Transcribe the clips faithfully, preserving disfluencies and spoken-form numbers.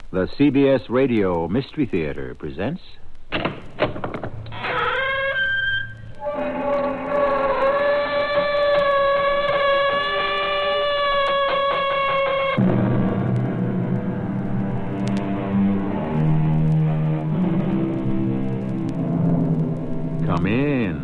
The C B S Radio Mystery Theater presents... Come in.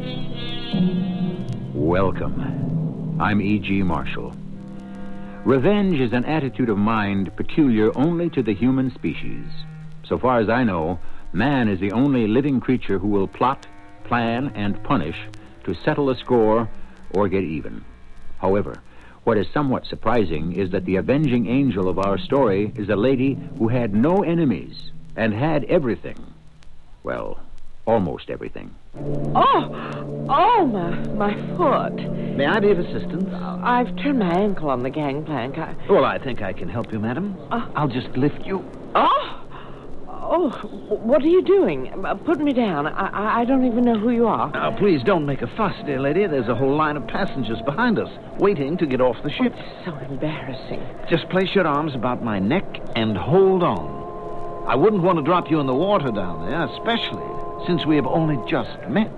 Welcome. I'm E G. Marshall. Revenge is an attitude of mind peculiar only to the human species. So far as I know, man is the only living creature who will plot, plan, and punish to settle a score or get even. However, what is somewhat surprising is that the avenging angel of our story is a lady who had no enemies and had everything. Well, almost everything. Oh! Oh, my, my foot. May I be of assistance? I've turned my ankle on the gangplank. I... Well, I think I can help you, madam. Uh, I'll just lift you. Oh! Oh, what are you doing? Put me down. I, I don't even know who you are. Now, please don't make a fuss, dear lady. There's a whole line of passengers behind us, waiting to get off the ship. Oh, it's so embarrassing. Just place your arms about my neck and hold on. I wouldn't want to drop you in the water down there, especially since we have only just met.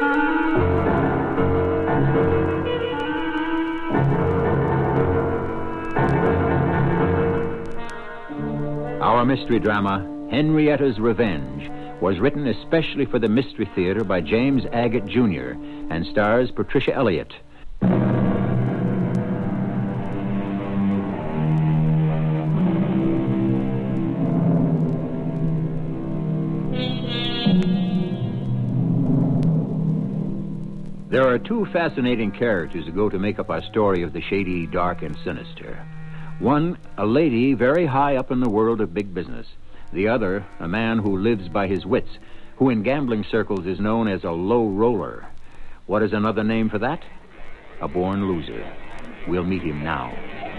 Our mystery drama, Henrietta's Revenge, was written especially for the Mystery Theater by James Agate, Junior and stars Patricia Elliott. There are two fascinating characters who go to make up our story of the shady, dark, and sinister. One, a lady very high up in the world of big business. The other, a man who lives by his wits, who in gambling circles is known as a low roller. What is another name for that? A born loser. We'll meet him now.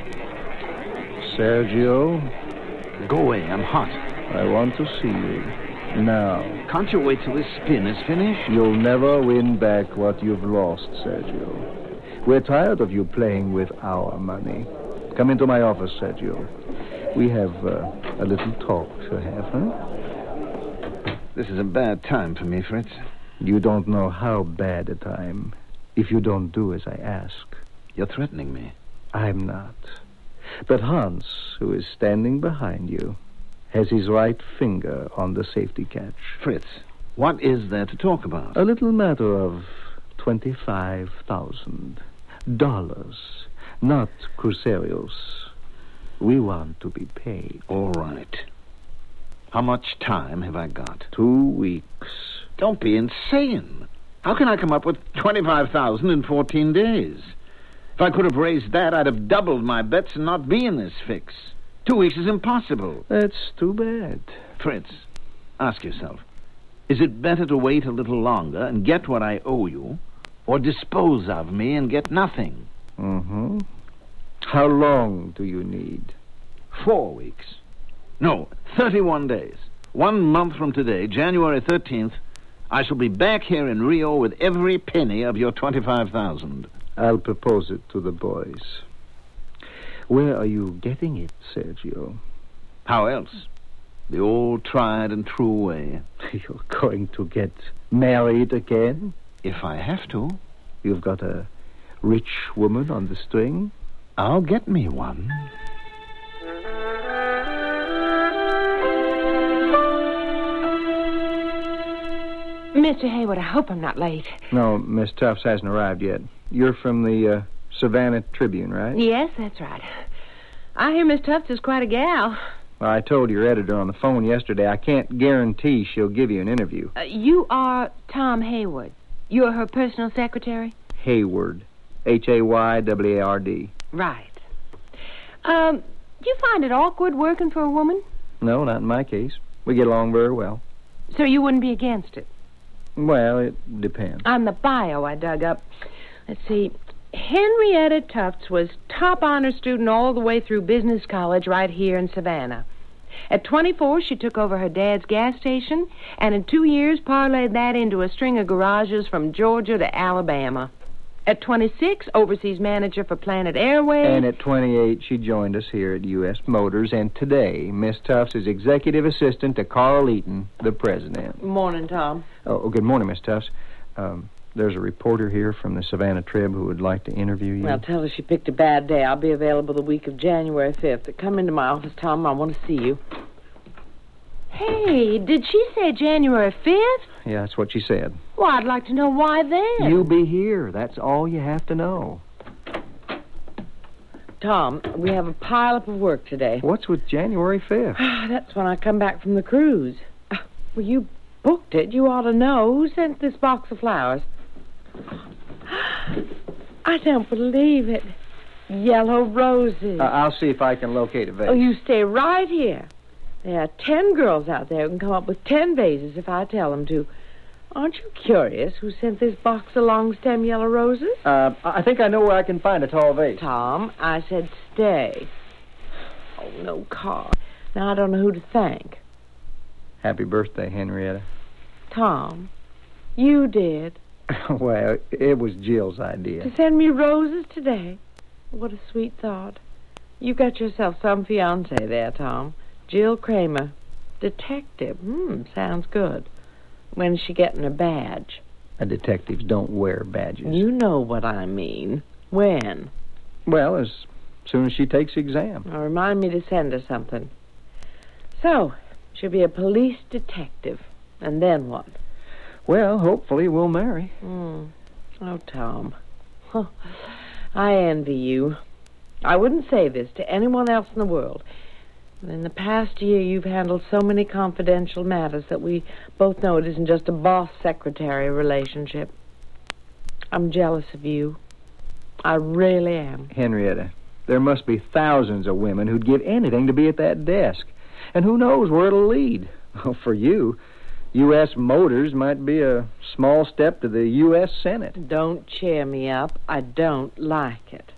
Sergio? Go away, I'm hot. I want to see you. Now. Can't you wait till this spin is finished? You'll never win back what you've lost, Sergio. We're tired of you playing with our money. Come into my office, Sergio. We have uh, a little talk to have, huh? This is a bad time for me, Fritz. You don't know how bad a time if you don't do as I ask. You're threatening me. I'm not. But Hans, who is standing behind you, has his right finger on the safety catch. Fritz, what is there to talk about? A little matter of twenty-five thousand dollars, not crucerios. We want to be paid. All right. How much time have I got? Two weeks. Don't be insane. How can I come up with twenty-five thousand dollars in fourteen days? If I could have raised that, I'd have doubled my bets and not be in this fix. Two weeks is impossible. That's too bad. Fritz, ask yourself, is it better to wait a little longer and get what I owe you, or dispose of me and get nothing? Mm-hmm. How long do you need? Four weeks. No, thirty-one days. One month from today, January thirteenth, I shall be back here in Rio with every penny of your twenty-five thousand dollars. I'll propose it to the boys. Where are you getting it, Sergio? How else? The old tried and true way. You're going to get married again? If I have to. You've got a rich woman on the string? I'll get me one. Mister Hayward, I hope I'm not late. No, Miss Tufts hasn't arrived yet. You're from the uh, Savannah Tribune, right? Yes, that's right. I hear Miss Tufts is quite a gal. Well, I told your editor on the phone yesterday I can't guarantee she'll give you an interview. Uh, you are Tom Hayward. You're her personal secretary? Hayward. H A Y W A R D. Right. Um, do you find it awkward working for a woman? No, not in my case. We get along very well. So you wouldn't be against it? Well, it depends. On the bio I dug up, let's see, Henrietta Tufts was top honor student all the way through business college right here in Savannah. At twenty-four, she took over her dad's gas station, and in two years parlayed that into a string of garages from Georgia to Alabama. At twenty-six, overseas manager for Planet Airways. And at twenty-eight, she joined us here at U S Motors. And today, Miss Tufts is executive assistant to Carl Eaton, the president. Morning, Tom. Oh, good morning, Miss Tufts. Um, there's a reporter here from the Savannah Trib who would like to interview you. Well, tell her she picked a bad day. I'll be available the week of January fifth. Come into my office, Tom. I want to see you. Hey, did she say January fifth? Yeah, that's what she said. Well, I'd like to know why then. You'll be here. That's all you have to know. Tom, we have a pileup of work today. What's with January fifth? That's when I come back from the cruise. Well, you booked it. You ought to know. Who sent this box of flowers? I don't believe it. Yellow roses. Uh, I'll see if I can locate a vase. Oh, you stay right here. There are ten girls out there who can come up with ten vases if I tell them to. Aren't you curious who sent this box of long-stem yellow roses? Uh, I think I know where I can find a tall vase. Tom, I said stay. Oh, no, Carl. Now I don't know who to thank. Happy birthday, Henrietta. Tom, you did. Well, it was Jill's idea. To send me roses today? What a sweet thought. You got yourself some fiancé there, Tom. Jill Kramer. Detective. Hmm, sounds good. When's she getting her badge? Uh, detectives don't wear badges. You know what I mean. When? Well, as soon as she takes the exam. Now, remind me to send her something. So, she'll be a police detective. And then what? Well, hopefully we'll marry. Mm. Oh, Tom. Huh. I envy you. I wouldn't say this to anyone else in the world. But in the past year, you've handled so many confidential matters that we both know it isn't just a boss-secretary relationship. I'm jealous of you. I really am. Henrietta, there must be thousands of women who'd give anything to be at that desk. And who knows where it'll lead. Well, for you, U S Motors might be a small step to the U S Senate. Don't cheer me up. I don't like it.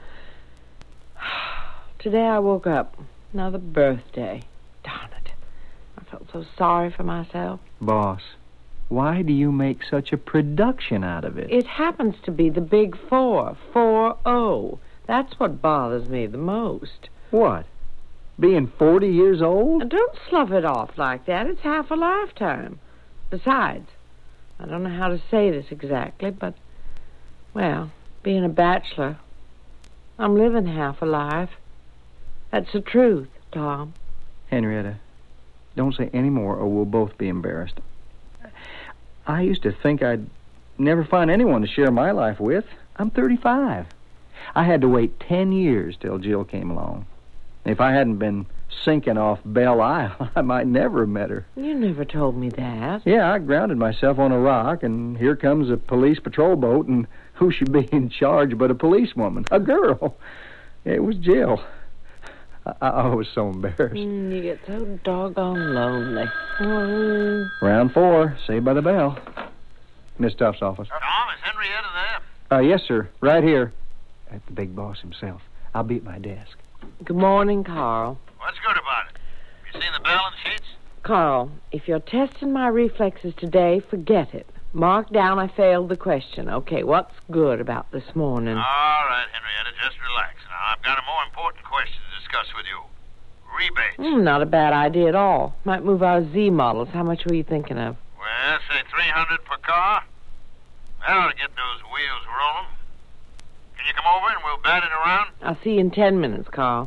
Today I woke up. Another birthday. Darn it. I felt so sorry for myself. Boss, why do you make such a production out of it? It happens to be the big four. Four oh. That's what bothers me the most. What? Being forty years old? Don't slough it off like that. It's half a lifetime. Besides, I don't know how to say this exactly, but, well, being a bachelor, I'm living half a life. That's the truth, Tom. Henrietta, don't say any more or we'll both be embarrassed. I used to think I'd never find anyone to share my life with. I'm thirty-five. I had to wait ten years till Jill came along. If I hadn't been sinking off Belle Isle, I might never have met her. You never told me that. Yeah, I grounded myself on a rock, and here comes a police patrol boat, and who should be in charge but a policewoman? A girl. It was Jill. I, I was so embarrassed. Mm, you get so doggone lonely. Mm. Round four, saved by the bell. Miss Tuft's office. Tom, is Henrietta there? Uh, yes, sir. Right here. At the big boss himself. I'll be at my desk. Good morning, Carl. What's good about it? You seen the balance sheets? Carl, if you're testing my reflexes today, forget it. Mark down I failed the question. Okay, what's good about this morning? All right, Henrietta, just relax. Now, I've got a more important question to discuss with you. Rebates. Mm, not a bad idea at all. Might move our Z models. How much were you thinking of? Well, say three hundred per car. That ought to get those wheels rolling. Can you come over and we'll bat it around? I'll see you in ten minutes, Carl.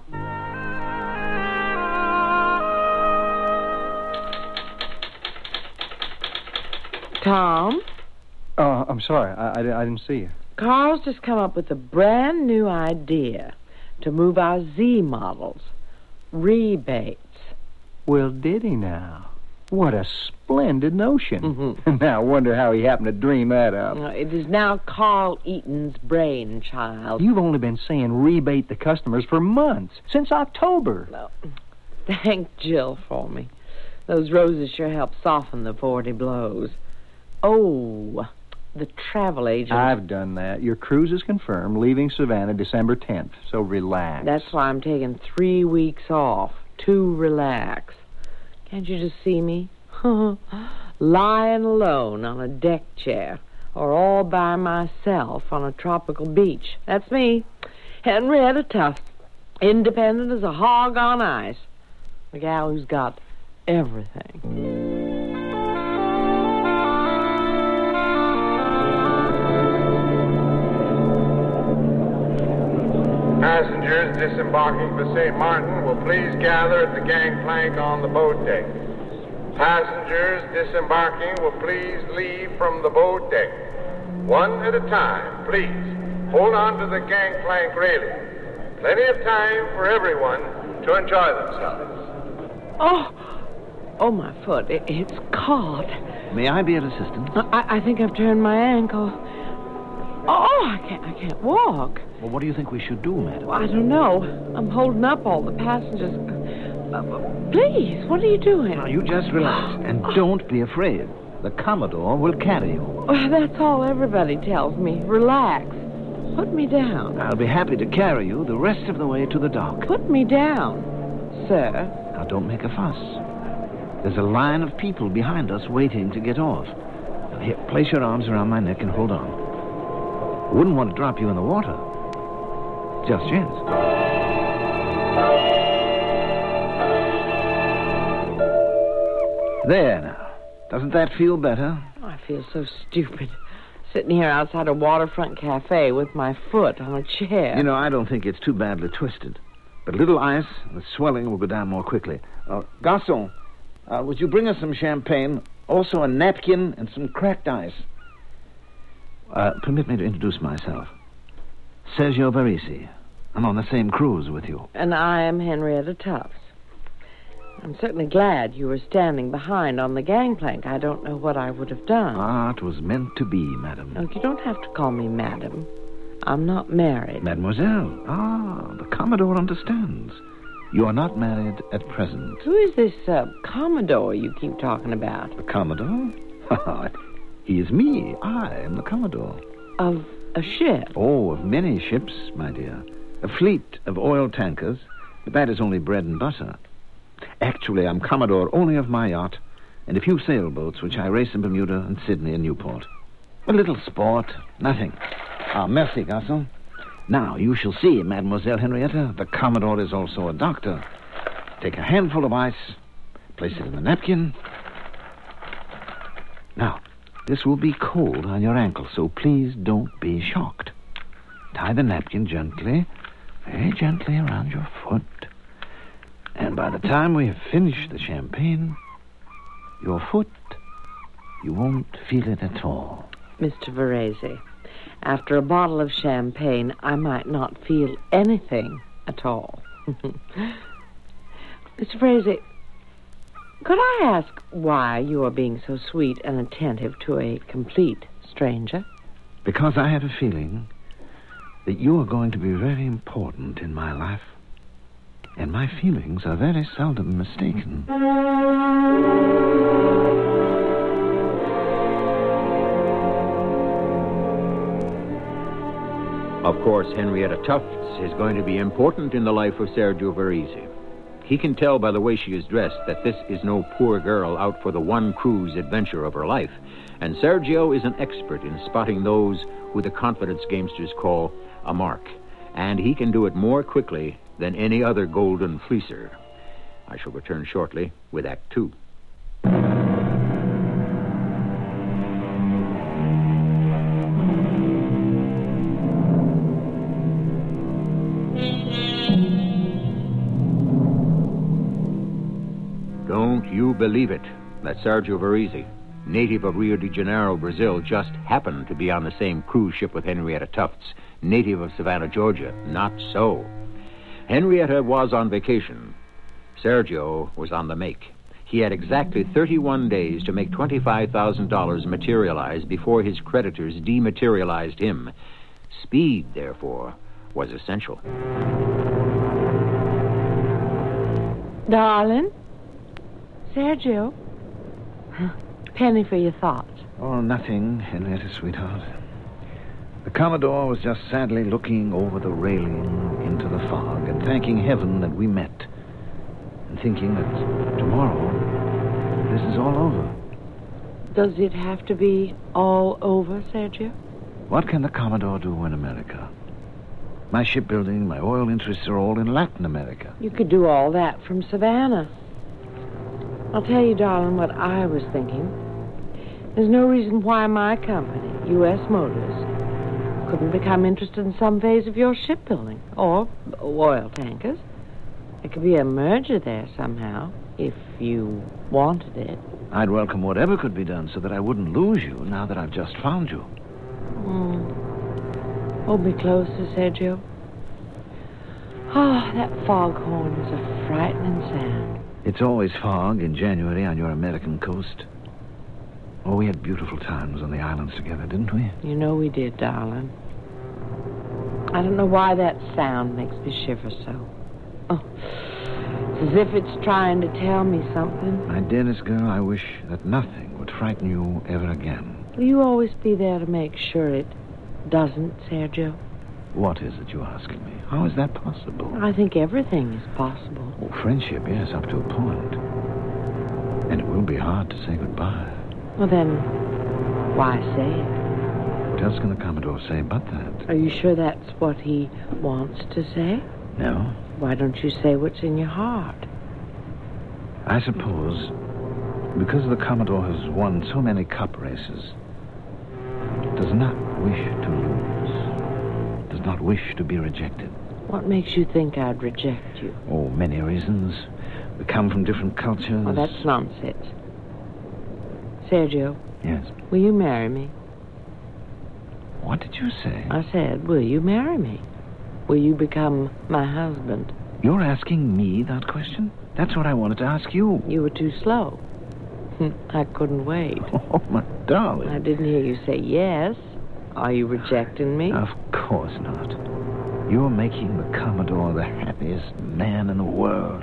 Tom? Oh, I'm sorry. I, I, I didn't see you. Carl's just come up with a brand new idea to move our Z models. Rebates. Well, did he now? What a splendid notion. Mm-hmm. Now, I wonder how he happened to dream that up. Uh, It is now Carl Eaton's brainchild. You've only been saying rebate the customers for months, since October. Well, thank Jill for me. Those roses sure help soften the forty blows. Oh, the travel agent. I've done that. Your cruise is confirmed, leaving Savannah December tenth, so relax. That's why I'm taking three weeks off to relax. Can't you just see me? Lying alone on a deck chair, or all by myself on a tropical beach. That's me, Henrietta Tufts, independent as a hog on ice. The gal who's got everything. Passengers disembarking for Saint Martin will please gather at the gangplank on the boat deck. Passengers disembarking will please leave from the boat deck. One at a time, please. Hold on to the gangplank railing. Plenty of time for everyone to enjoy themselves. Oh, oh, my foot. It, it's caught. May I be of assistance? I, I think I've turned my ankle. Oh, I can't, I can't walk. Well, what do you think we should do, madam? I don't know. I'm holding up all the passengers. Uh, please, what are you doing? Now, you just relax, and don't be afraid. The Commodore will carry you. Oh, that's all everybody tells me. Relax. Put me down. I'll be happy to carry you the rest of the way to the dock. Put me down, sir. Now, don't make a fuss. There's a line of people behind us waiting to get off. Now, here, place your arms around my neck and hold on. Wouldn't want to drop you in the water. Just yet. There now. Doesn't that feel better? I feel so stupid. Sitting here outside a waterfront cafe with my foot on a chair. You know, I don't think it's too badly twisted. But a little ice, the swelling will go down more quickly. Uh, Garçon, uh, would you bring us some champagne, also a napkin and some cracked ice? Uh, permit me to introduce myself. Sergio Barisi. I'm on the same cruise with you. And I am Henrietta Tufts. I'm certainly glad you were standing behind on the gangplank. I don't know what I would have done. Ah, it was meant to be, madam. No, you don't have to call me madam. I'm not married. Mademoiselle. Ah, the Commodore understands. You are not married at present. Who is this uh, Commodore you keep talking about? The Commodore? He is me. I am the Commodore. Of a ship? Oh, of many ships, my dear. A fleet of oil tankers, but that is only bread and butter. Actually, I'm Commodore only of my yacht and a few sailboats which I race in Bermuda and Sydney and Newport. A little sport, nothing. Ah, merci, garçon. Now, you shall see, Mademoiselle Henrietta, the Commodore is also a doctor. Take a handful of ice, place it in the napkin. Now, this will be cold on your ankle, so please don't be shocked. Tie the napkin gently, very gently around your foot. And by the time we have finished the champagne, your foot, you won't feel it at all. Mister Varese, after a bottle of champagne, I might not feel anything at all. Mister Varese, could I ask why you are being so sweet and attentive to a complete stranger? Because I have a feeling that you are going to be very important in my life. And my feelings are very seldom mistaken. Of course, Henrietta Tufts is going to be important in the life of Sergio Varese. He can tell by the way she is dressed that this is no poor girl out for the one cruise adventure of her life. And Sergio is an expert in spotting those who the confidence gamesters call a mark. And he can do it more quickly than any other golden fleecer. I shall return shortly with Act Two. Don't you believe it that Sergio Varese, native of Rio de Janeiro, Brazil, just happened to be on the same cruise ship with Henrietta Tufts, native of Savannah, Georgia? Not so. Henrietta was on vacation. Sergio was on the make. He had exactly thirty-one days to make twenty-five thousand dollars materialize before his creditors dematerialized him. Speed, therefore, was essential. Darling? Sergio? Penny for your thoughts. Oh, nothing, Henrietta, sweetheart. The Commodore was just sadly looking over the railing into the fog and thanking heaven that we met and thinking that tomorrow this is all over. Does it have to be all over, Sergio? What can the Commodore do in America? My shipbuilding, my oil interests are all in Latin America. You could do all that from Savannah. I'll tell you, darling, what I was thinking. There's no reason why my company, U S Motors, couldn't become interested in some phase of your shipbuilding or oil tankers. There could be a merger there somehow, if you wanted it. I'd welcome whatever could be done so that I wouldn't lose you now that I've just found you. Mm. Hold me closer, Sergio. Oh, that foghorn is a frightening sound. It's always fog in January on your American coast. Oh, we had beautiful times on the islands together, didn't we? You know we did, darling. I don't know why that sound makes me shiver so. Oh, it's as if it's trying to tell me something. My dearest girl, I wish that nothing would frighten you ever again. Will you always be there to make sure it doesn't, Sergio? What is it you're asking me? How is that possible? I think everything is possible. Oh, friendship, yes, up to a point. And it will be hard to say goodbye. Well, then, why say it? What else can the Commodore say but that? Are you sure that's what he wants to say? No. Why don't you say what's in your heart? I suppose because the Commodore has won so many cup races, does not wish to lose, does not wish to be rejected. What makes you think I'd reject you? Oh, many reasons. We come from different cultures. Oh, that's nonsense. Sergio. Yes? Will you marry me? What did you say? I said, will you marry me? Will you become my husband? You're asking me that question? That's what I wanted to ask you. You were too slow. I couldn't wait. Oh, my darling. I didn't hear you say yes. Are you rejecting me? Of course not. You're making the Commodore the happiest man in the world.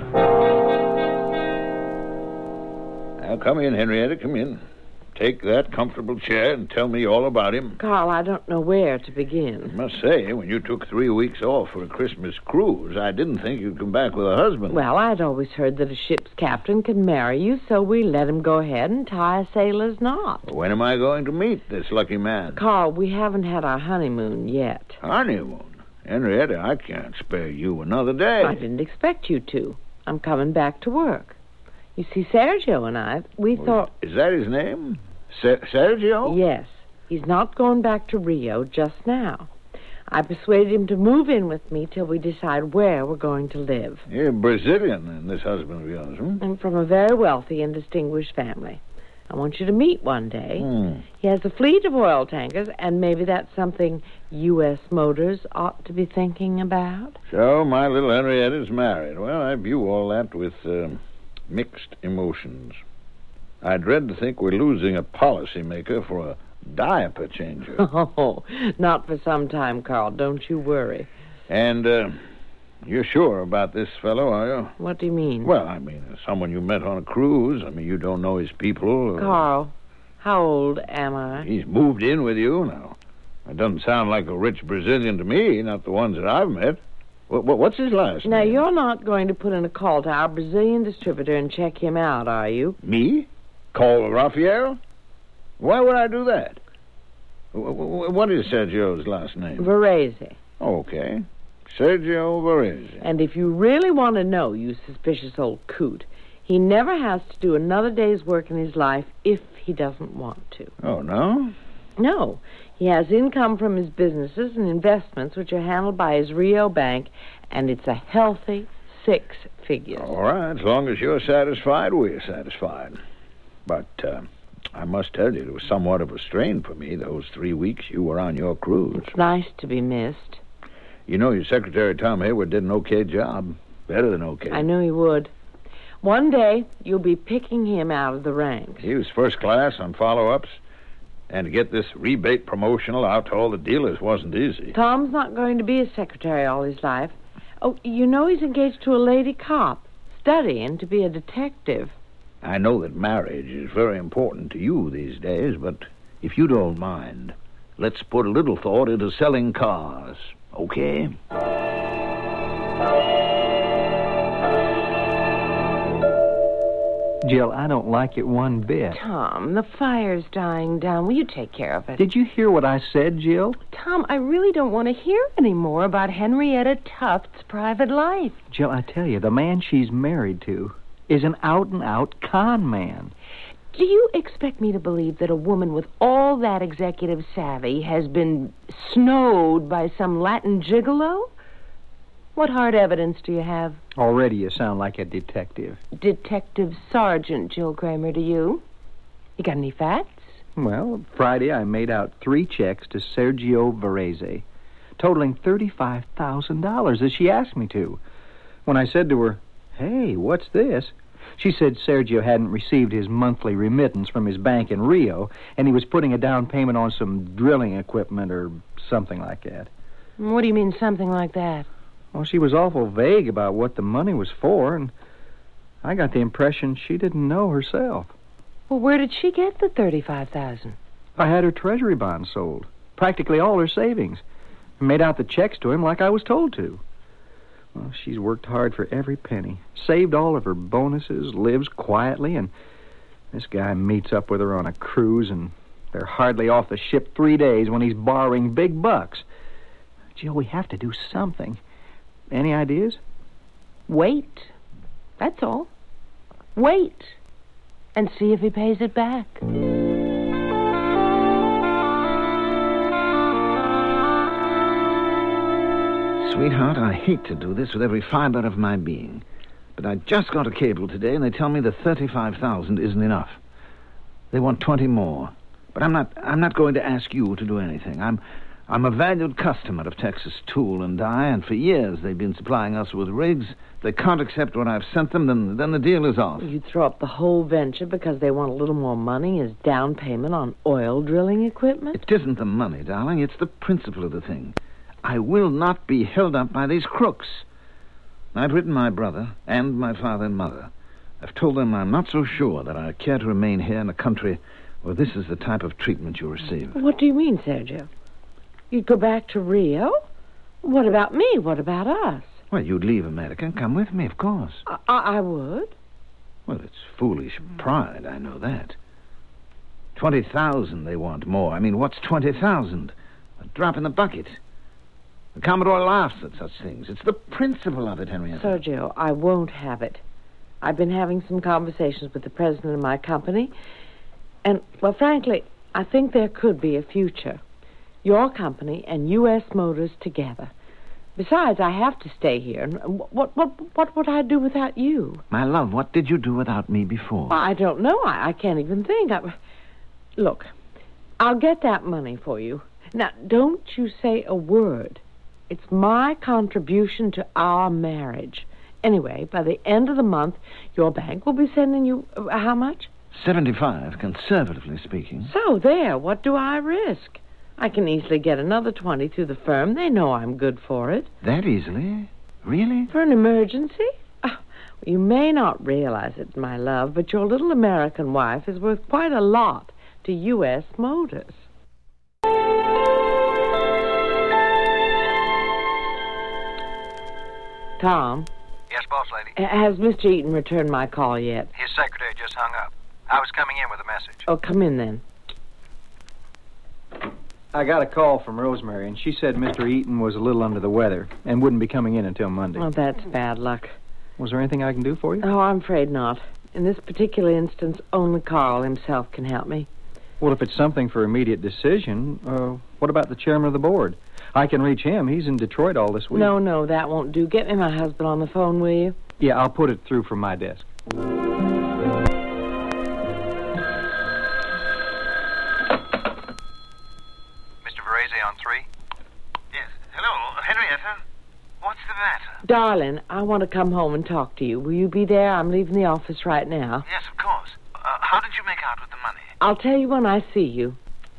Now, come in, Henrietta, come in. Take that comfortable chair and tell me all about him. Carl, I don't know where to begin. I must say, when you took three weeks off for a Christmas cruise, I didn't think you'd come back with a husband. Well, I'd always heard that a ship's captain can marry you, so we let him go ahead and tie a sailor's knot. When am I going to meet this lucky man? Carl, we haven't had our honeymoon yet. Honeymoon? Henrietta, I can't spare you another day. I didn't expect you to. I'm coming back to work. You see, Sergio and I, we Well, thought... Is that his name? Ser- Sergio? Yes. He's not going back to Rio just now. I persuaded him to move in with me till we decide where we're going to live. You're Brazilian, then, this husband of yours, hmm? I'm from a very wealthy and distinguished family. I want you to meet one day. Hmm. He has a fleet of oil tankers, and maybe that's something U S Motors ought to be thinking about. So, my little Henrietta's married. Well, I view all that with uh, mixed emotions. I dread to think we're losing a policymaker for a diaper changer. Oh, not for some time, Carl. Don't you worry. And uh, you're sure about this fellow, are you? What do you mean? Well, I mean, someone you met on a cruise. I mean, you don't know his people. Or... Carl, how old am I? He's moved in with you now. It doesn't sound like a rich Brazilian to me, not the ones that I've met. What, what, what's his last Now, name? you're not going to put in a call to our Brazilian distributor and check him out, are you? Me? Call Raphael? Why would I do that? W- w- what is Sergio's last name? Varese. Okay. Sergio Varese. And if you really want to know, you suspicious old coot, he never has to do another day's work in his life if he doesn't want to. Oh, no? No. He has income from his businesses and investments, which are handled by his Rio bank, and it's a healthy six figures. All right. As long as you're satisfied, we're satisfied. But uh, I must tell you, it was somewhat of a strain for me, those three weeks you were on your cruise. It's nice to be missed. You know, your secretary, Tom Hayward, did an okay job. Better than okay. I knew he would. One day, you'll be picking him out of the ranks. He was first class on follow-ups. And to get this rebate promotional out to all the dealers wasn't easy. Tom's not going to be a secretary all his life. Oh, you know he's engaged to a lady cop, studying to be a detective. I know that marriage is very important to you these days, but if you don't mind, let's put a little thought into selling cars, okay? Jill, I don't like it one bit. Tom, the fire's dying down. Will you take care of it? Did you hear what I said, Jill? Tom, I really don't want to hear any more about Henrietta Tuft's private life. Jill, I tell you, the man she's married to is an out-and-out con man. Do you expect me to believe that a woman with all that executive savvy has been snowed by some Latin gigolo? What hard evidence do you have? Already you sound like a detective. Detective Sergeant Jill Kramer to you. You got any facts? Well, Friday I made out three checks to Sergio Varese, totaling thirty-five thousand dollars, as she asked me to. When I said to her, "Hey, what's this?" she said Sergio hadn't received his monthly remittance from his bank in Rio, and he was putting a down payment on some drilling equipment or something like that. What do you mean, something like that? Well, she was awful vague about what the money was for, and I got the impression she didn't know herself. Well, where did she get the thirty-five thousand dollars? I had her treasury bonds sold, practically all her savings, and made out the checks to him like I was told to. Well, she's worked hard for every penny, saved all of her bonuses, lives quietly, and this guy meets up with her on a cruise, and they're hardly off the ship three days when he's borrowing big bucks. Jill, we have to do something. Any ideas? Wait. That's all. Wait. And see if he pays it back. Sweetheart, I hate to do this with every fiber of my being, but I just got a cable today, and they tell me the thirty-five thousand isn't enough. They want twenty more, but I'm not. I'm not going to ask you to do anything. I'm, I'm a valued customer of Texas Tool and Die, and for years they've been supplying us with rigs. If they can't accept what I've sent them, then then the deal is off. You throw up the whole venture because they want a little more money as down payment on oil drilling equipment? It isn't the money, darling. It's the principle of the thing. I will not be held up by these crooks. I've written my brother and my father and mother. I've told them I'm not so sure that I care to remain here in a country where this is the type of treatment you receive. What do you mean, Sergio? You'd go back to Rio? What about me? What about us? Well, you'd leave America and come with me, of course. I, I, I would. Well, it's foolish pride, I know that. Twenty thousand they want more. I mean, what's twenty thousand? A drop in the bucket. The Commodore laughs at such things. It's the principle of it, Henrietta. Sergio, I won't have it. I've been having some conversations with the president of my company, and, well, frankly, I think there could be a future. Your company and U S Motors together. Besides, I have to stay here. And what, what, what would I do without you? My love, what did you do without me before? I don't know. I, I can't even think. I, look, I'll get that money for you. Now, don't you say a word. It's my contribution to our marriage. Anyway, by the end of the month, your bank will be sending you uh, how much? Seventy-five, conservatively speaking. So, there. What do I risk? I can easily get another twenty through the firm. They know I'm good for it. That easily? Really? For an emergency? Oh, you may not realize it, my love, but your little American wife is worth quite a lot to U S Motors. Tom? Yes, boss lady? Has Mister Eaton returned my call yet? His secretary just hung up. I was coming in with a message. Oh, come in then. I got a call from Rosemary, and she said Mister Eaton was a little under the weather and wouldn't be coming in until Monday. Oh, that's bad luck. Was there anything I can do for you? Oh, I'm afraid not. In this particular instance, only Carl himself can help me. Well, if it's something for immediate decision, uh, what about the chairman of the board? I can reach him. He's in Detroit all this week. No, no, that won't do. Get me my husband on the phone, will you? Yeah, I'll put it through from my desk. Mister Varese on three? Yes. Hello, Henrietta. What's the matter? Darling, I want to come home and talk to you. Will you be there? I'm leaving the office right now. Yes, of course. Uh, how did you make out with the money? I'll tell you when I see you.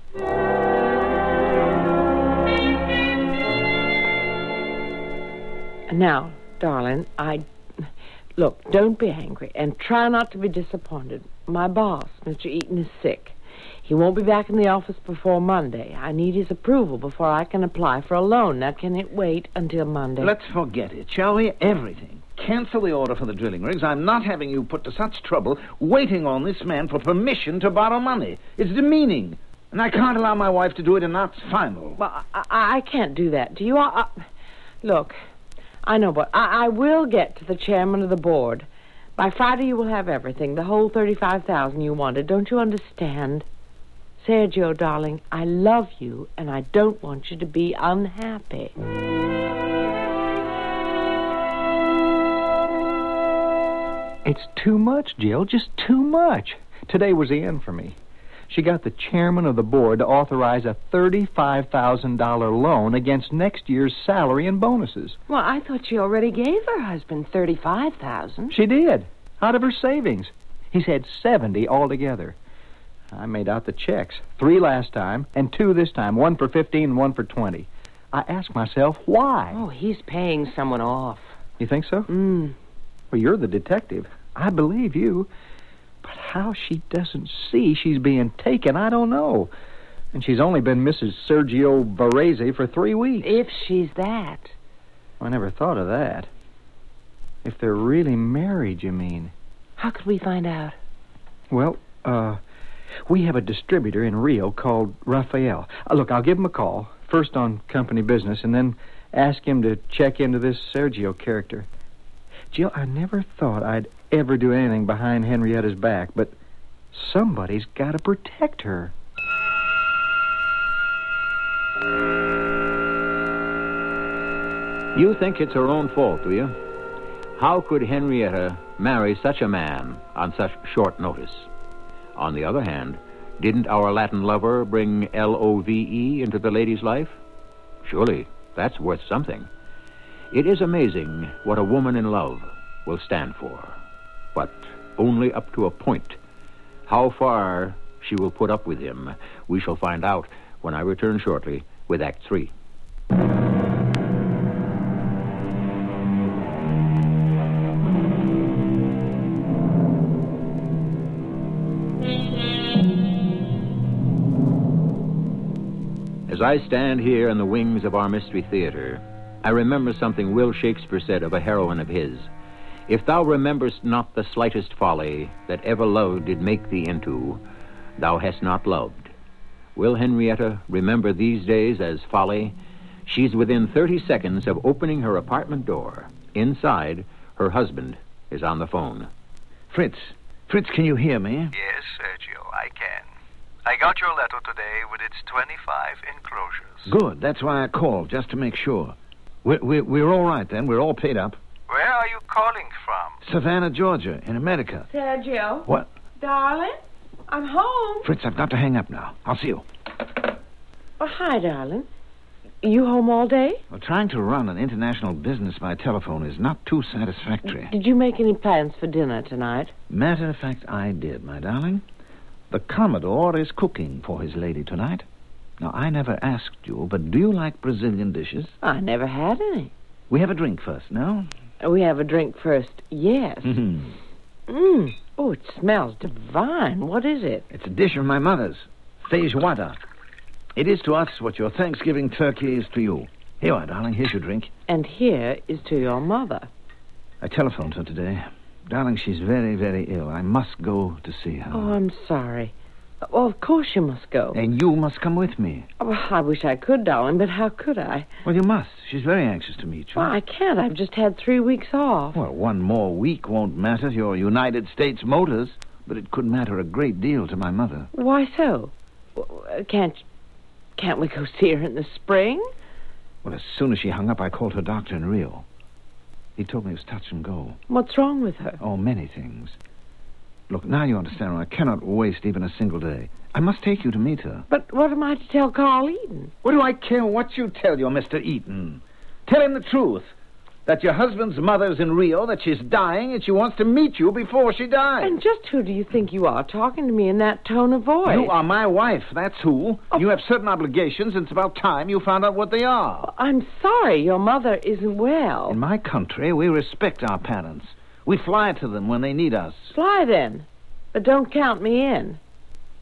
Now, darling, I... Look, don't be angry, and try not to be disappointed. My boss, Mister Eaton, is sick. He won't be back in the office before Monday. I need his approval before I can apply for a loan. Now, can it wait until Monday? Let's forget it, shall we? Everything. cancel the order for the drilling rigs. I'm not having you put to such trouble waiting on this man for permission to borrow money. It's demeaning. And I can't allow my wife to do it, and that's final. Well, I, I can't do that. Do you? Uh, look, I know, but I, I will get to the chairman of the board. By Friday, you will have everything, the whole thirty-five thousand you wanted. Don't you understand? Sergio, darling, I love you, and I don't want you to be unhappy. It's too much, Jill, just too much. Today was the end for me. She got the chairman of the board to authorize a thirty-five thousand dollars loan against next year's salary and bonuses. Well, I thought she already gave her husband thirty-five thousand dollars. She did, out of her savings. He's had seventy altogether. I made out the checks, three last time, and two this time, one for fifteen and one for twenty. I asked myself, why? Oh, he's paying someone off. You think so? Mm. Well, you're the detective. I believe you. But how she doesn't see she's being taken, I don't know. And she's only been Missus Sergio Varese for three weeks. If she's that. I never thought of that. If they're really married, you mean? How could we find out? Well, uh, we have a distributor in Rio called Rafael. Uh, look, I'll give him a call, first on company business, and then ask him to check into this Sergio character. Jill, I never thought I'd ever do anything behind Henrietta's back, but somebody's got to protect her. You think it's her own fault, do you? How could Henrietta marry such a man on such short notice? On the other hand, didn't our Latin lover bring L O V E into the lady's life? Surely that's worth something. It is amazing what a woman in love will stand for, but only up to a point. How far she will put up with him, we shall find out when I return shortly with Act Three. As I stand here in the wings of our Mystery Theater, I remember something Will Shakespeare said of a heroine of his. If thou rememberst not the slightest folly that ever love did make thee into, thou hast not loved. Will Henrietta remember these days as folly? She's within thirty seconds of opening her apartment door. Inside, her husband is on the phone. Fritz, Fritz, can you hear me? Yes, Sergio, I can. I got your letter today with its twenty-five enclosures. Good, that's why I called, just to make sure. We're, we're, we're all right then, we're all paid up. Where are you calling from? Savannah, Georgia, in America. Sergio. What? Darling, I'm home. Fritz, I've got to hang up now. I'll see you. Oh, hi, darling. You home all day? Well, trying to run an international business by telephone is not too satisfactory. Did you make any plans for dinner tonight? Matter of fact, I did, my darling. The Commodore is cooking for his lady tonight. Now, I never asked you, but do you like Brazilian dishes? I never had any. We have a drink first, no? We have a drink first, yes. Mm-hmm. Mmm. Oh, it smells divine. What is it? It's a dish of my mother's, feijoada. It is to us what your Thanksgiving turkey is to you. Here you are, darling. Here's your drink. And here is to your mother. I telephoned her today. Darling, she's very, very ill. I must go to see her. Oh, I'm sorry. Well, of course you must go. And you must come with me. Oh, I wish I could, darling, but how could I? Well, you must. She's very anxious to meet you. Well, I can't. I've just had three weeks off. Well, one more week won't matter to your United States Motors, but it could matter a great deal to my mother. Why so? Can't, can't we go see her in the spring? Well, as soon as she hung up, I called her doctor in Rio. He told me it was touch and go. What's wrong with her? Oh, many things. Look, now you understand. I cannot waste even a single day. I must take you to meet her. But what am I to tell Carl Eaton? What do I care what you tell your Mister Eaton? Tell him the truth. That your husband's mother's in Rio, that she's dying, and she wants to meet you before she dies. And just who do you think you are, talking to me in that tone of voice? You are my wife, that's who. Oh. You have certain obligations, and it's about time you found out what they are. I'm sorry, your mother isn't well. In my country, we respect our parents. We fly to them when they need us. Fly then, but don't count me in.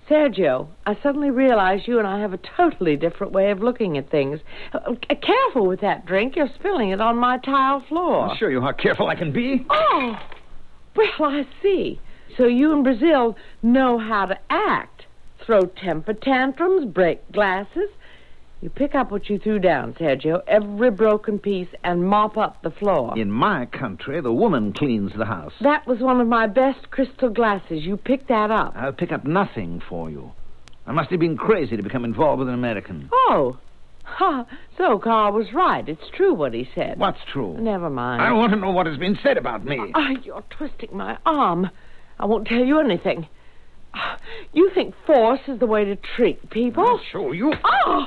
Sergio, I suddenly realize you and I have a totally different way of looking at things. Uh, careful with that drink. You're spilling it on my tile floor. I'll show you how careful I can be. Oh, well, I see. So you in Brazil know how to act. Throw temper tantrums, break glasses. You pick up what you threw down, Sergio, every broken piece, and mop up the floor. In my country, the woman cleans the house. That was one of my best crystal glasses. You picked that up. I'll pick up nothing for you. I must have been crazy to become involved with an American. Oh. Ha. So Carl was right. It's true what he said. What's true? Never mind. I want to know what has been said about me. Oh, you're twisting my arm. I won't tell you anything. You think force is the way to treat people? I'll show you. Oh!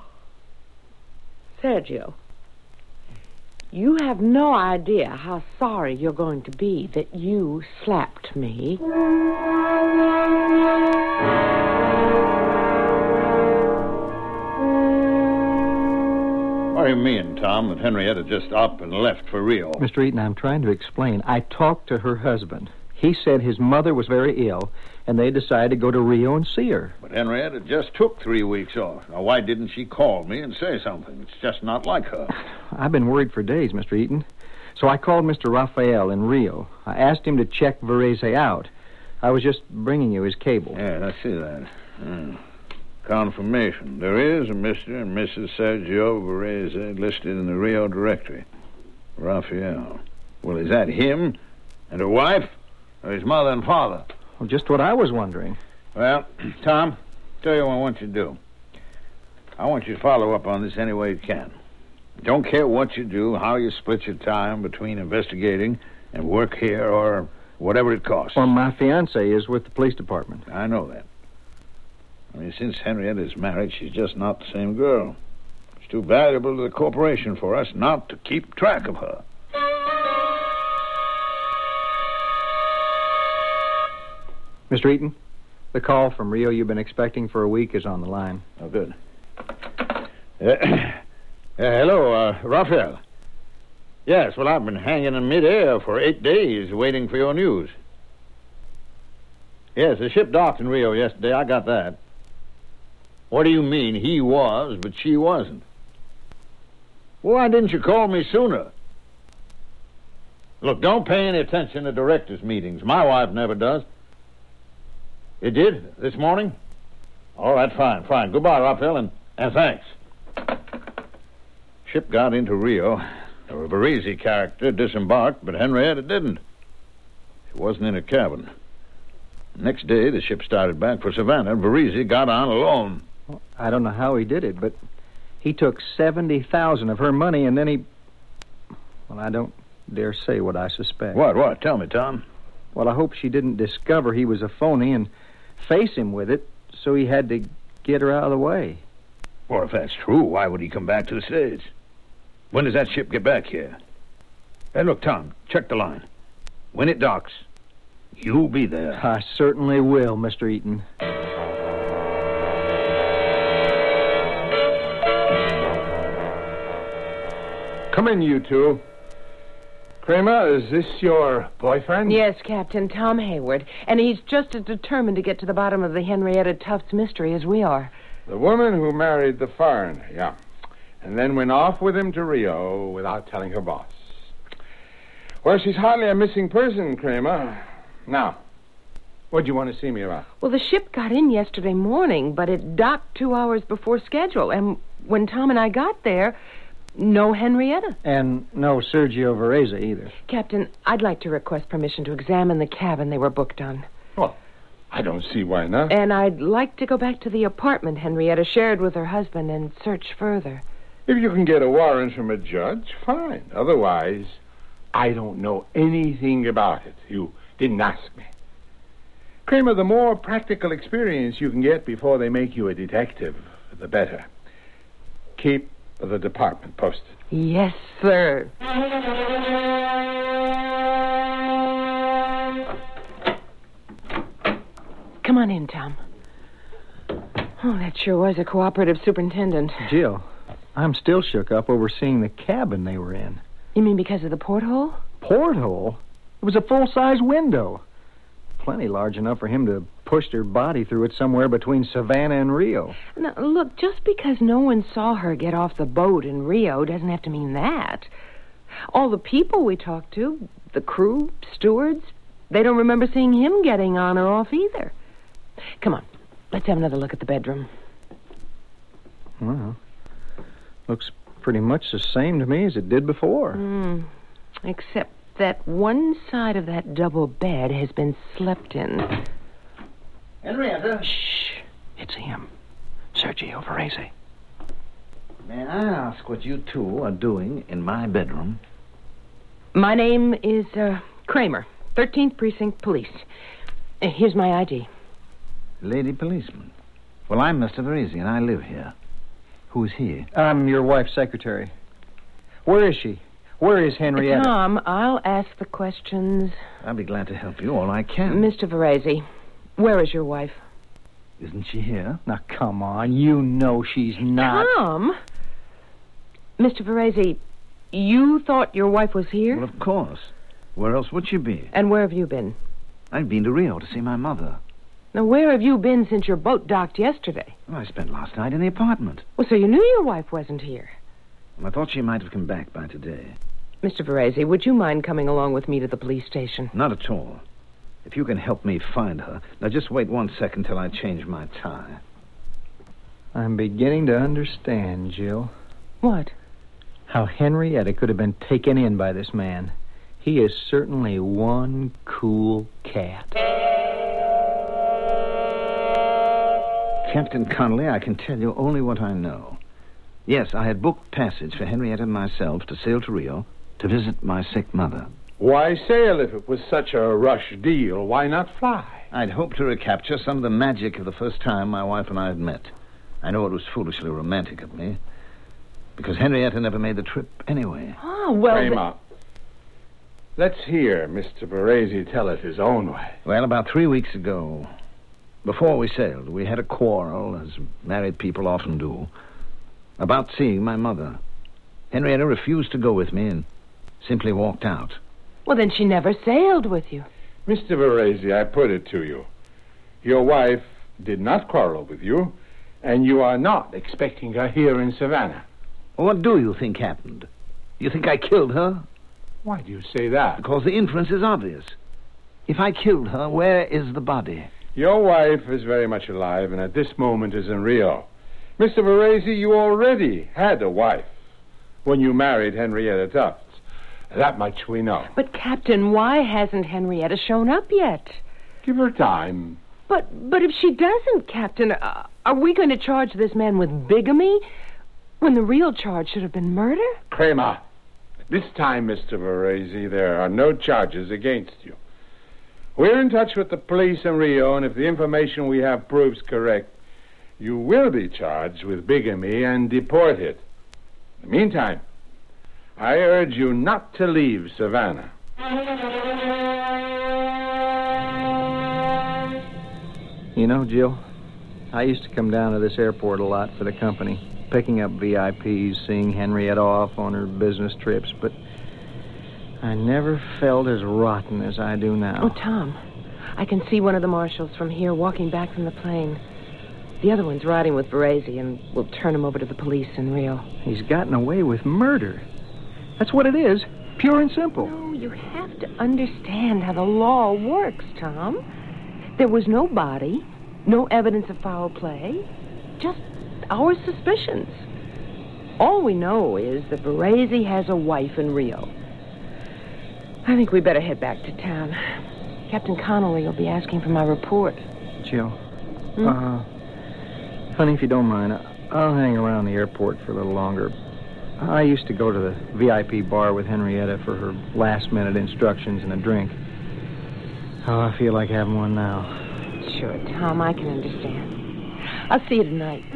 Sergio, you have no idea how sorry you're going to be that you slapped me. What do you mean, Tom, that Henrietta just up and left for Rio? Mister Eaton, I'm trying to explain. I talked to her husband. He said his mother was very ill, and they decided to go to Rio and see her. But Henrietta just took three weeks off. Now, why didn't she call me and say something? It's just not like her. I've been worried for days, Mister Eaton. So I called Mister Raphael in Rio. I asked him to check Varese out. I was just bringing you his cable. Yeah, I see that. Hmm. Confirmation. There is a Mister and Missus Sergio Varese listed in the Rio directory. Raphael. Well, is that him and her wife? Or his mother and father? Well, just what I was wondering. Well, Tom, tell you what I want you to do. I want you to follow up on this any way you can. Don't care what you do, how you split your time between investigating and work here or whatever it costs. Well, my fiancée is with the police department. I know that. I mean, since Henrietta's married, she's just not the same girl. She's too valuable to the corporation for us not to keep track of her. Mister Eaton, the call from Rio you've been expecting for a week is on the line. Oh, good. Uh, uh, hello, uh, Raphael. Yes, well, I've been hanging in midair for eight days waiting for your news. Yes, the ship docked in Rio yesterday. I got that. What do you mean he was, but she wasn't? Why didn't you call me sooner? Look, don't pay any attention to directors' meetings. My wife never does. You did? This morning? All right, fine, fine. Goodbye, Raphael, and, and thanks. Ship got into Rio. The Varese character disembarked, but Henrietta didn't. She wasn't in her cabin. Next day, the ship started back for Savannah, and Varese got on alone. Well, I don't know how he did it, but he took seventy thousand of her money, and then he... Well, I don't dare say what I suspect. What, what? Tell me, Tom. Well, I hope she didn't discover he was a phony and face him with it, so he had to get her out of the way. Well, if that's true, why would he come back to the States? When does that ship get back here? Hey, look, Tom, check the line. When it docks, you'll be there. I certainly will, Mister Eaton. Come in, you two. Kramer, is this your boyfriend? Yes, Captain, Tom Hayward. And he's just as determined to get to the bottom of the Henrietta Tufts mystery as we are. The woman who married the foreigner, yeah. And then went off with him to Rio without telling her boss. Well, she's hardly a missing person, Kramer. Now, what do you want to see me about? Well, the ship got in yesterday morning, but it docked two hours before schedule. And when Tom and I got there... no Henrietta. And no Sergio Varese either. Captain, I'd like to request permission to examine the cabin they were booked on. Well, I don't see why not. And I'd like to go back to the apartment Henrietta shared with her husband and search further. If you can get a warrant from a judge, fine. Otherwise, I don't know anything about it. You didn't ask me. Kramer, the more practical experience you can get before they make you a detective, the better. Keep the department posted. Yes, sir. Come on in, Tom. Oh, that sure was a cooperative superintendent. Jill, I'm still shook up over seeing the cabin they were in. You mean because of the porthole? Porthole? It was a full-size window. plenty large enough for him to push their body through it somewhere between Savannah and Rio. Now, look, just because no one saw her get off the boat in Rio doesn't have to mean that. All the people we talked to, the crew, stewards, they don't remember seeing him getting on or off either. Come on, let's have another look at the bedroom. Well, looks pretty much the same to me as it did before. Mm, except that one side of that double bed has been slept in. Henrietta. Shh. It's him. Sergio Varese. May I ask what you two are doing in my bedroom? My name is uh, Kramer, thirteenth Precinct Police. Uh, here's my I D. Lady policeman. Well, I'm Mister Varese, and I live here. Who is he? I'm your wife's secretary. Where is she? Where is Henrietta? Tom, I'll ask the questions. I'll be glad to help you all I can. Mister Varese, where is your wife? Isn't she here? Now, come on. You know she's not. Tom? Mister Varese, you thought your wife was here? Well, of course. Where else would she be? And where have you been? I've been to Rio to see my mother. Now, where have you been since your boat docked yesterday? Well, I spent last night in the apartment. Well, so you knew your wife wasn't here. I thought she might have come back by today. Mister Varese, would you mind coming along with me to the police station? Not at all. If you can help me find her. Now, just wait one second till I change my tie. I'm beginning to understand, Jill. What? How Henrietta could have been taken in by this man. He is certainly one cool cat. Captain Connolly, I can tell you only what I know. Yes, I had booked passage for Henrietta and myself to sail to Rio to visit my sick mother. Why sail if it was such a rush deal? Why not fly? I'd hoped to recapture some of the magic of the first time my wife and I had met. I know it was foolishly romantic of me, because Henrietta never made the trip anyway. Oh, well... Kramer, let's hear Mister Varese tell it his own way. Well, about three weeks ago, before we sailed, we had a quarrel, as married people often do, about seeing my mother. Henrietta refused to go with me and simply walked out. Well, then she never sailed with you. Mister Varese, I put it to you. Your wife did not quarrel with you, and you are not expecting her here in Savannah. Well, what do you think happened? You think I killed her? Why do you say that? Because the inference is obvious. If I killed her, where is the body? Your wife is very much alive, and at this moment is in Rio. Mister Varese, you already had a wife when you married Henrietta Tufts. That much we know. But, Captain, why hasn't Henrietta shown up yet? Give her time. But but if she doesn't, Captain, uh, are we going to charge this man with bigamy when the real charge should have been murder? Kramer, this time, Mister Varese, there are no charges against you. We're in touch with the police in Rio, and if the information we have proves correct, you will be charged with bigamy and deported. In the meantime, I urge you not to leave Savannah. You know, Jill, I used to come down to this airport a lot for the company, picking up V I Ps, seeing Henrietta off on her business trips, but I never felt as rotten as I do now. Oh, Tom, I can see one of the marshals from here walking back from the plane. The other one's riding with Varese, and we'll turn him over to the police in Rio. He's gotten away with murder. That's what it is, pure and simple. No, you have to understand how the law works, Tom. There was no body, no evidence of foul play, just our suspicions. All we know is that Varese has a wife in Rio. I think we better head back to town. Captain Connolly will be asking for my report. Jill, Hmm? uh, honey, if you don't mind, I'll hang around the airport for a little longer. I used to go to the V I P bar with Henrietta for her last-minute instructions and a drink. Oh, I feel like having one now. Sure, Tom, I can understand. I'll see you tonight.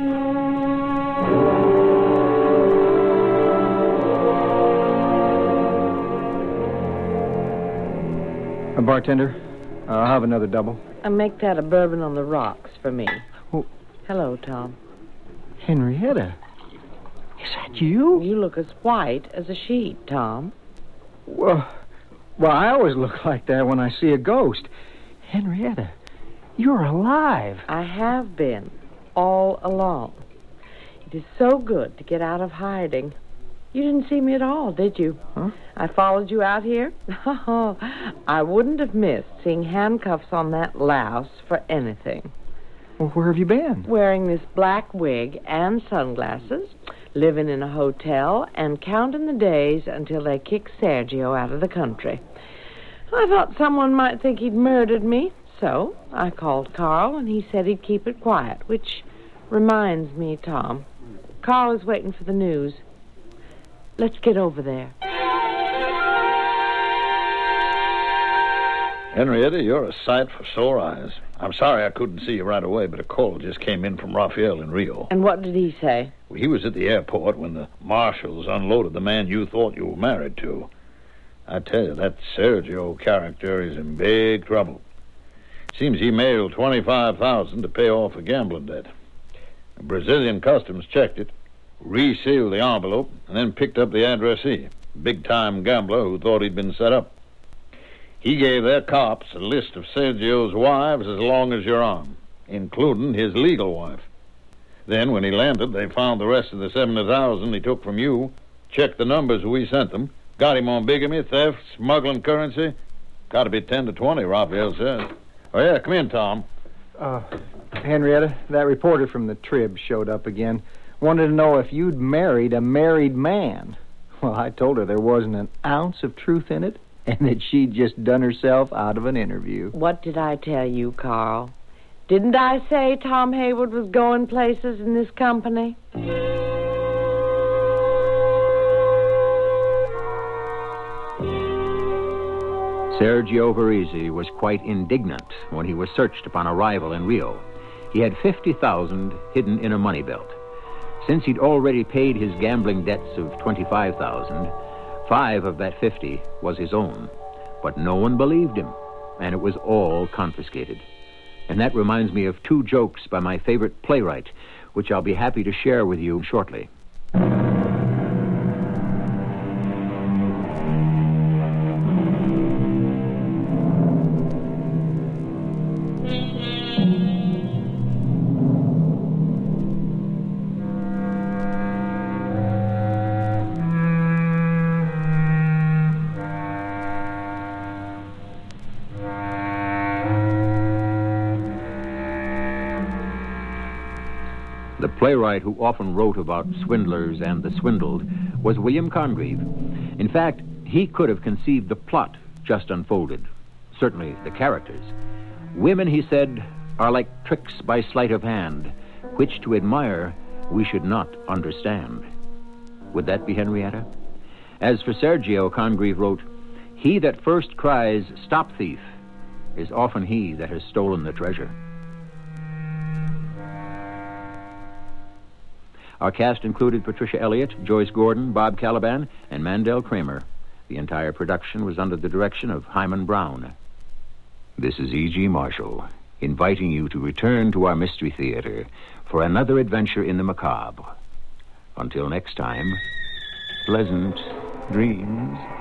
A bartender, uh, I'll have another double. I'll make that a bourbon on the rocks for me. Oh. Hello, Tom. Henrietta, is that you? You look as white as a sheet, Tom. Well, well, I always look like that when I see a ghost. Henrietta, you're alive. I have been, all along. It is so good to get out of hiding. You didn't see me at all, did you? Huh? I followed you out here. Oh, I wouldn't have missed seeing handcuffs on that louse for anything. Well, where have you been? Wearing this black wig and sunglasses, living in a hotel, and counting the days until they kick Sergio out of the country. I thought someone might think he'd murdered me, so I called Carl, and he said he'd keep it quiet, which reminds me, Tom, Carl is waiting for the news. Let's get over there. Henrietta, you're a sight for sore eyes. I'm sorry I couldn't see you right away, but a call just came in from Raphael in Rio. And what did he say? Well, he was at the airport when the marshals unloaded the man you thought you were married to. I tell you, that Sergio character is in big trouble. Seems he mailed twenty-five thousand dollars to pay off a gambling debt. The Brazilian customs checked it, resealed the envelope, and then picked up the addressee, a big-time gambler who thought he'd been set up. He gave their cops a list of Sergio's wives as long as your arm, including his legal wife. Then, when he landed, they found the rest of the seventy thousand dollars he took from you, checked the numbers we sent them, got him on bigamy, theft, smuggling currency. Got to be ten to twenty, Raphael says. Oh, yeah, come in, Tom. Uh, Henrietta, that reporter from the Trib showed up again. Wanted to know if you'd married a married man. Well, I told her there wasn't an ounce of truth in it, and that she'd just done herself out of an interview. What did I tell you, Carl? Didn't I say Tom Hayward was going places in this company? Sergio Varese was quite indignant when he was searched upon arrival in Rio. He had fifty thousand dollars hidden in a money belt. Since he'd already paid his gambling debts of twenty-five thousand dollars, five of that fifty was his own. But no one believed him, and it was all confiscated. And that reminds me of two jokes by my favorite playwright, which I'll be happy to share with you shortly. The playwright who often wrote about swindlers and the swindled was William Congreve. In fact, he could have conceived the plot just unfolded, certainly the characters. Women, he said, are like tricks by sleight of hand, which to admire we should not understand. Would that be Henrietta? As for Sergio, Congreve wrote, "He that first cries, 'Stop, thief,' is often he that has stolen the treasure." Our cast included Patricia Elliott, Joyce Gordon, Bob Caliban, and Mandel Kramer. The entire production was under the direction of Hyman Brown. This is E G Marshall, inviting you to return to our Mystery Theater for another adventure in the macabre. Until next time, pleasant dreams.